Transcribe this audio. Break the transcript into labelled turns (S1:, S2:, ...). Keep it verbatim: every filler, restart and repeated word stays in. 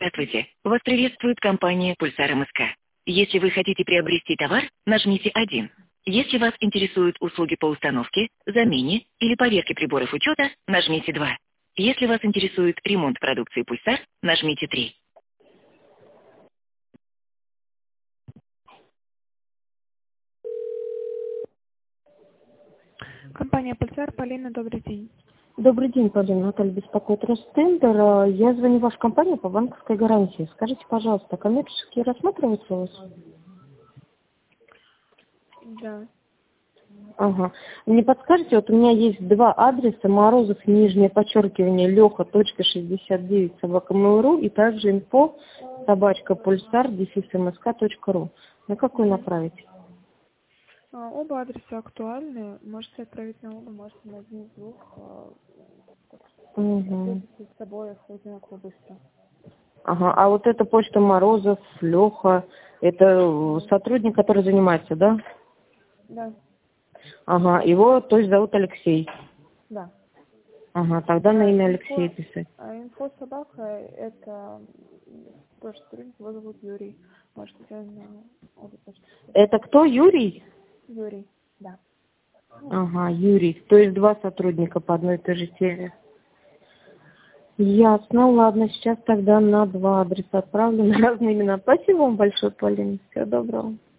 S1: Здравствуйте. Вас приветствует компания «Пульсар МСК». Если вы хотите приобрести товар, нажмите один. Если вас интересуют услуги по установке, замене или поверке приборов учета, нажмите два. Если вас интересует ремонт продукции «Пульсар», нажмите три.
S2: Компания «Пульсар», Полина, добрый день.
S3: Добрый день, Полина. Наталья беспокоит Ростендер. Я звоню в вашу компанию по банковской гарантии. Скажите, пожалуйста, коммерческие рассматриваются у вас?
S2: Да.
S3: Ага. Не подскажете, вот у меня есть два адреса: Морозов, нижнее подчеркивание, Леха, точка шестьдесят девять, собака mail.ru, и также инфо, собачка, пульсар, дефис мск точка ру. На какой направить?
S2: А, Оба адреса актуальны. Можете отправить на оба, можете на один из двух. а,
S3: Угу.
S2: Ответите с собой одинаково быстро.
S3: Ага. А вот эта почта Морозов, Леха, это сотрудник, который занимается, да?
S2: Да,
S3: Ага. Его, то есть, зовут Алексей.
S2: да.
S3: Ага, тогда на
S2: А
S3: имя
S2: инфо,
S3: Алексея писать.
S2: а инфо собака это м, тоже сотрудник, его зовут Юрий. Можете на обе почты.
S3: Это кто, Юрий?
S2: Юрий, да.
S3: Ага, Юрий. То есть два сотрудника по одной и той же теме. Ясно, ладно, сейчас тогда на два адреса отправлю, на разные имена. Спасибо вам большое, Полина. Всего доброго.